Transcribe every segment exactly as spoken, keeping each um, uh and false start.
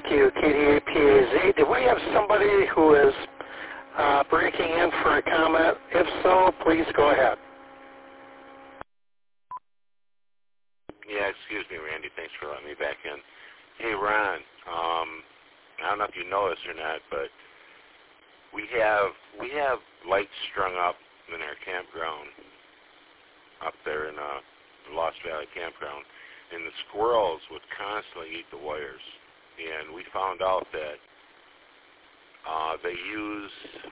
you, K D A P A Z. Do we have somebody who is uh, breaking in for a comment? If so, please go ahead. Yeah, excuse me, Randy. Thanks for letting me back in. Hey, Ron. Um, I don't know if you know this or not, but we have we have lights strung up in our campground up there in uh, the Lost Valley Campground, and the squirrels would constantly eat the wires. And we found out that uh, they use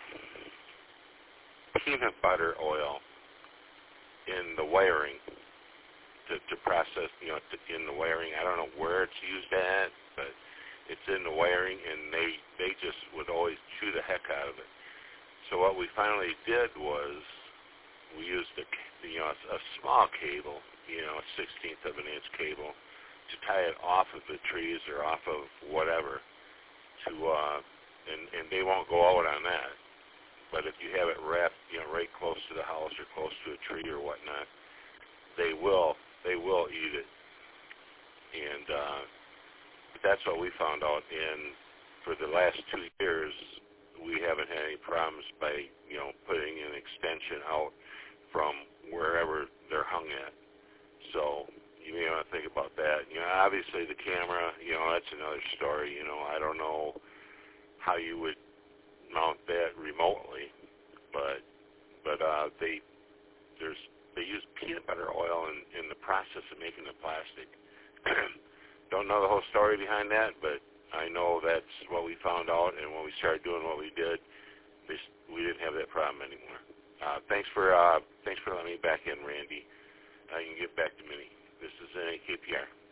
peanut butter oil in the wiring to, to process, you know, to, in the wiring. I don't know where it's used at, but it's in the wiring, and they, they just would always chew the heck out of it. So what we finally did was we used a, you know, a small cable, you know, a sixteenth of an inch cable, to tie it off of the trees or off of whatever, to uh, and and they won't go out on that. But if you have it wrapped, you know, right close to the house or close to a tree or whatnot, they will they will eat it. And uh, that's what we found out. And for the last two years, we haven't had any problems by, you know, putting an extension out from wherever they're hung at. So you may want to think about that. You know, obviously the camera, you know, that's another story. You know, I don't know how you would mount that remotely, but but uh, they there's they use peanut butter oil in, in the process of making the plastic. Don't know the whole story behind that, but I know that's what we found out, and when we started doing what we did, they, we didn't have that problem anymore. Uh, thanks for uh, thanks for letting me back in, Randy. I can get back to Minnie. This is N A K P R.